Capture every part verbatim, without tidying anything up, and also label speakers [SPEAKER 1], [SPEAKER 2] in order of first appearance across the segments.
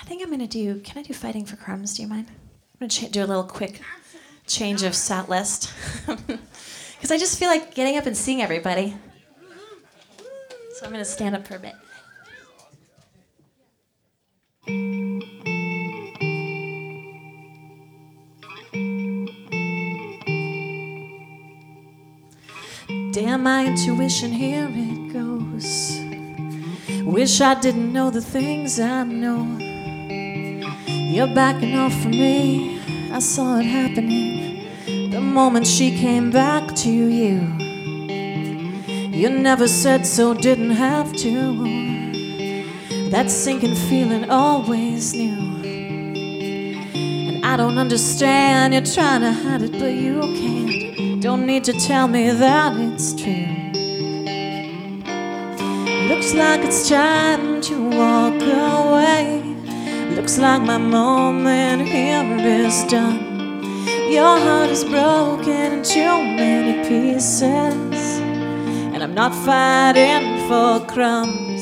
[SPEAKER 1] think I'm gonna do, can I do Fighting for Crumbs, do you mind? I'm gonna cha- do a little quick change of set list. Because I just feel like getting up and seeing everybody. So I'm gonna stand up for a bit. Damn, my intuition, here it goes. Wish I didn't know the things I know. You're backing off from me, I saw it happening the moment she came back to you. You never said so, didn't have to. That sinking feeling always knew. And I don't understand, you're trying to hide it but you can't. Don't need to tell me that it's true. Looks like it's time to walk away. Looks like my moment here is done. Your heart is broken in too many pieces, and I'm not fighting for crumbs.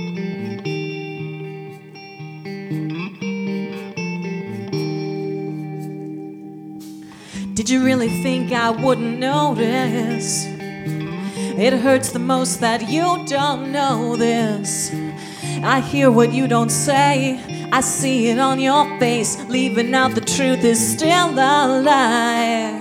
[SPEAKER 1] Did you really think I wouldn't notice? It hurts the most that you don't know this. I hear what you don't say, I see it on your face. Leaving out the truth is still a lie.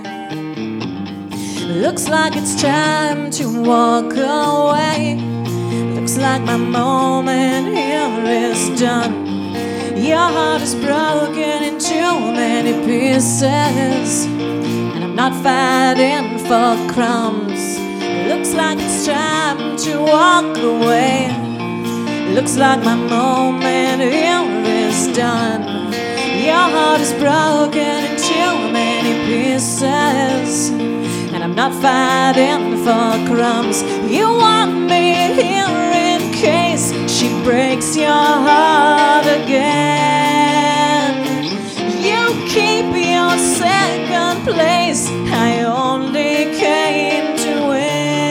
[SPEAKER 1] Looks like it's time to walk away. Looks like my moment here is done. Your heart is broken in too many pieces, and I'm not fighting for crumbs. Looks like it's time to walk away. Looks like my moment here is done. Your heart is broken in too many pieces, and I'm not fighting for crumbs. You want me here in case she breaks your heart again. You keep your second place, I only came to win.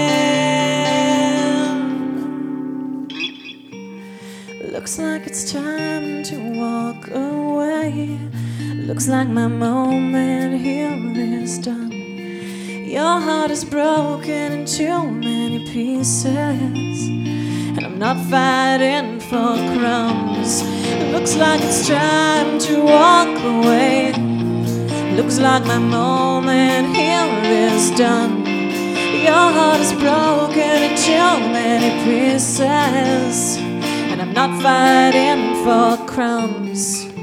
[SPEAKER 1] Looks like it's time to walk away. Looks like my moment here is done. Your heart is broken in too many pieces, and I'm not fighting for crumbs. Looks like it's time to walk away. Looks like my moment here is done. Your heart is broken in too many pieces, and I'm not fighting for crumbs.